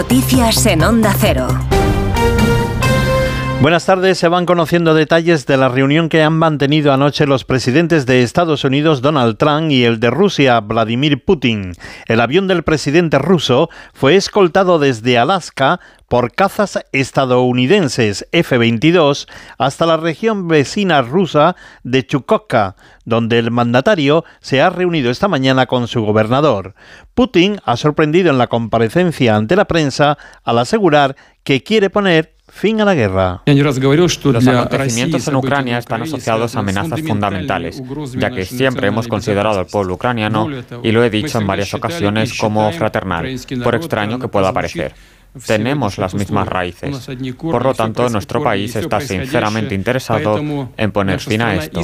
Noticias en Onda Cero. Buenas tardes. Se van conociendo detalles de la reunión que han mantenido anoche los presidentes de Estados Unidos, Donald Trump, y el de Rusia, Vladimir Putin. El avión del presidente ruso fue escoltado desde Alaska por cazas estadounidenses F-22 hasta la región vecina rusa de Chukotka, donde el mandatario se ha reunido esta mañana con su gobernador. Putin ha sorprendido en la comparecencia ante la prensa al asegurar que quiere poner fin a la guerra. Los acontecimientos en Ucrania están asociados a amenazas fundamentales, ya que siempre hemos considerado al pueblo ucraniano, y lo he dicho en varias ocasiones, como fraternal, por extraño que pueda parecer. Tenemos las mismas raíces. Por lo tanto, nuestro país está sinceramente interesado en poner fin a esto.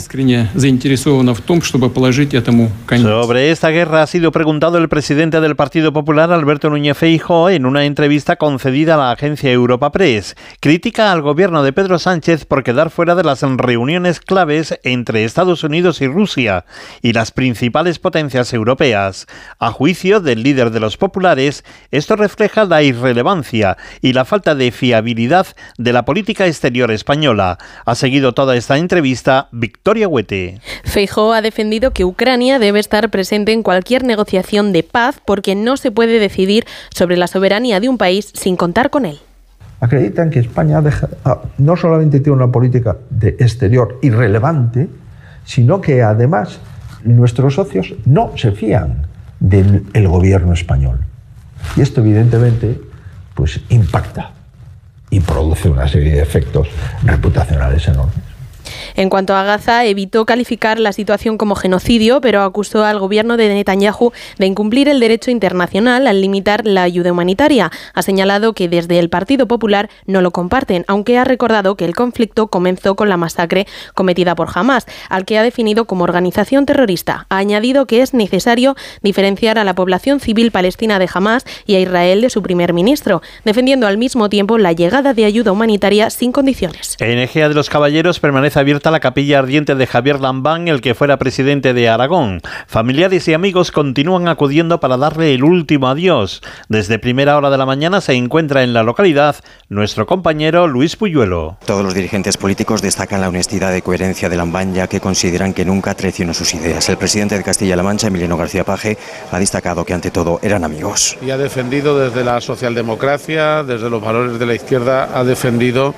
Sobre esta guerra ha sido preguntado el presidente del Partido Popular, Alberto Núñez Feijóo, en una entrevista concedida a la agencia Europa Press. Critica al gobierno de Pedro Sánchez por quedar fuera de las reuniones claves entre Estados Unidos y Rusia y las principales potencias europeas. A juicio del líder de los populares, esto refleja la irrelevancia y la falta de fiabilidad de la política exterior española. Ha seguido toda esta entrevista Victoria Huete. Feijóo ha defendido que Ucrania debe estar presente en cualquier negociación de paz porque no se puede decidir sobre la soberanía de un país sin contar con él. Acreditan que España no solamente tiene una política de exterior irrelevante, sino que además nuestros socios no se fían del gobierno español. Y esto evidentemente pues impacta y produce una serie de efectos reputacionales enormes. En cuanto a Gaza, evitó calificar la situación como genocidio, pero acusó al gobierno de Netanyahu de incumplir el derecho internacional al limitar la ayuda humanitaria. Ha señalado que desde el Partido Popular no lo comparten, aunque ha recordado que el conflicto comenzó con la masacre cometida por Hamás, al que ha definido como organización terrorista. Ha añadido que es necesario diferenciar a la población civil palestina de Hamás y a Israel de su primer ministro, defendiendo al mismo tiempo la llegada de ayuda humanitaria sin condiciones. En Ejea de los Caballeros permanece abierta la capilla ardiente de Javier Lambán, el que fuera presidente de Aragón. Familiares y amigos continúan acudiendo para darle el último adiós. Desde primera hora de la mañana se encuentra en la localidad nuestro compañero Luis Puyuelo. Todos los dirigentes políticos destacan la honestidad y coherencia de Lambán, ya que consideran que nunca traicionó sus ideas. El presidente de Castilla-La Mancha, Emiliano García Paje, ha destacado que ante todo eran amigos. Y ha defendido desde la socialdemocracia, desde los valores de la izquierda, ha defendido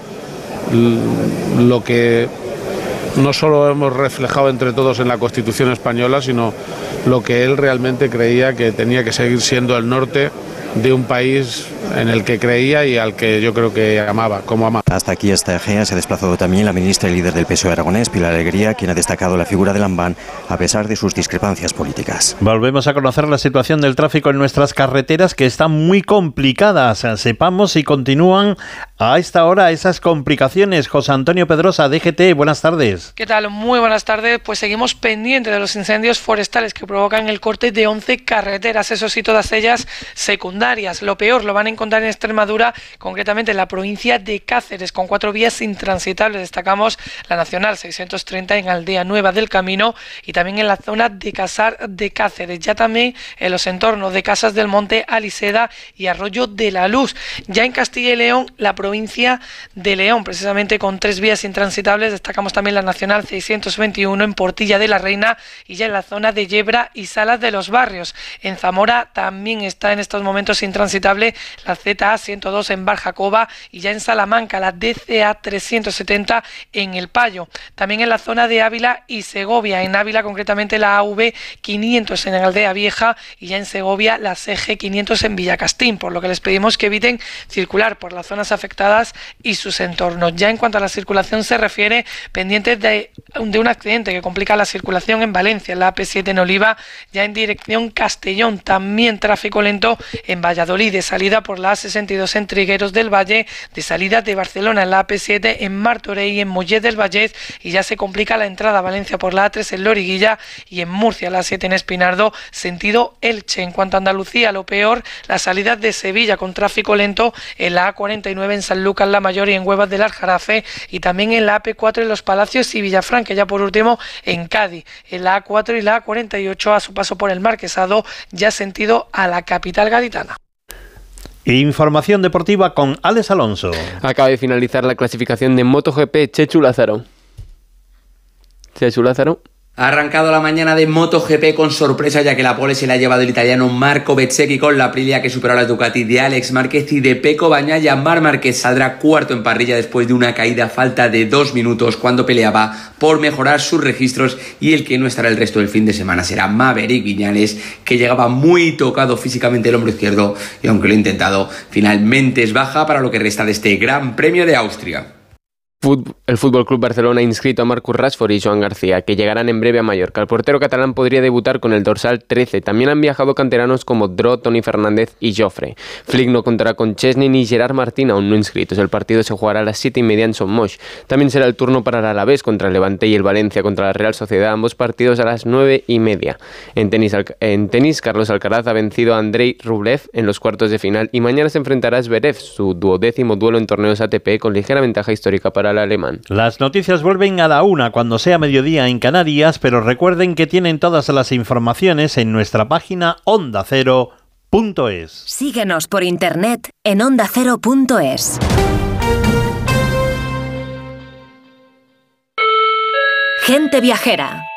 lo que no solo hemos reflejado entre todos en la Constitución española, sino lo que él realmente creía que tenía que seguir siendo el norte de un país en el que creía y al que yo creo que amaba, como ama. Hasta aquí, hasta Ejea, se ha desplazado también la ministra y líder del PSOE aragonés, Pilar Alegría, quien ha destacado la figura de Lambán a pesar de sus discrepancias políticas. Volvemos a conocer la situación del tráfico en nuestras carreteras, que están muy complicadas. Sepamos si continúan a esta hora esas complicaciones. José Antonio Pedrosa, DGT, buenas tardes. ¿Qué tal? Muy buenas tardes. Pues seguimos pendientes de los incendios forestales que provocan el corte de 11 carreteras, eso sí, todas ellas secundarias. Lo peor lo van a encontrar en Extremadura, concretamente en la provincia de Cáceres, con 4 vías intransitables. Destacamos la Nacional 630 en Aldea Nueva del Camino y también en la zona de Casar de Cáceres. Ya también en los entornos de Casas del Monte, Aliseda y Arroyo de la Luz. Ya en Castilla y León, la provincia de León, precisamente con 3 vías intransitables. Destacamos también la Nacional 621 en Portilla de la Reina y ya en la zona de Yebra y Salas de los Barrios. En Zamora también está en estos momentos intransitable la ZA 102 en Barjacoba y ya en Salamanca la DCA 370 en El Payo. También en la zona de Ávila y Segovia. En Ávila concretamente la AV 500 en Aldea Vieja y ya en Segovia la CG 500 en Villacastín, por lo que les pedimos que eviten circular por las zonas afectadas y sus entornos. Ya en cuanto a la circulación se refiere, pendientes de un accidente que complica la circulación en Valencia, en la AP7 en Oliva, ya en dirección Castellón. También tráfico lento en Valladolid, de salida por la A62 en Trigueros del Valle, de salida de Barcelona en la AP7 en Martorell y en Mollet del Vallès, y ya se complica la entrada a Valencia por la A3 en Loriguilla y en Murcia la A7 en Espinardo, sentido Elche. En cuanto a Andalucía, lo peor, las salidas de Sevilla con tráfico lento en la A49 en Sanlúcar la Mayor y en Huevas del Aljarafe, y también en la AP4 en Los Palacios y Villafranca, ya por último en Cádiz, en la A4 y la A48 a su paso por el Marquesado, ya sentido a la capital gaditana. Información deportiva con Alex Alonso. Acaba de finalizar la clasificación de MotoGP. Chechu Lázaro. Ha arrancado la mañana de MotoGP con sorpresa, ya que la pole se la ha llevado el italiano Marco Bezzecchi con la Aprilia, que superó a la Ducati de Alex Márquez y de Pecco Bagnaia. Marc Márquez saldrá cuarto en parrilla después de una caída a falta de 2 minutos cuando peleaba por mejorar sus registros, y el que no estará el resto del fin de semana será Maverick Viñales, que llegaba muy tocado físicamente el hombro izquierdo y aunque lo ha intentado, finalmente es baja para lo que resta de este Gran Premio de Austria. El Fútbol Club Barcelona ha inscrito a Marcus Rashford y Joan García, que llegarán en breve a Mallorca. El portero catalán podría debutar con el dorsal 13. También han viajado canteranos como Dro, Toni Fernández y Joffre. Flick no contará con Chesney ni Gerard Martín, aún no inscritos. El partido se jugará a las 7:30 en Son Moix. También será el turno para el Alavés contra el Levante y el Valencia contra la Real Sociedad, ambos partidos a las 9:30. En tenis, Carlos Alcaraz ha vencido a Andrei Rublev en los cuartos de final y mañana se enfrentará a Zverev, su 12º duelo en torneos ATP, con ligera ventaja histórica para el alemán. Las noticias vuelven a la 1 cuando sea mediodía en Canarias, pero recuerden que tienen todas las informaciones en nuestra página ondacero.es. Síguenos por internet en ondacero.es. Gente viajera.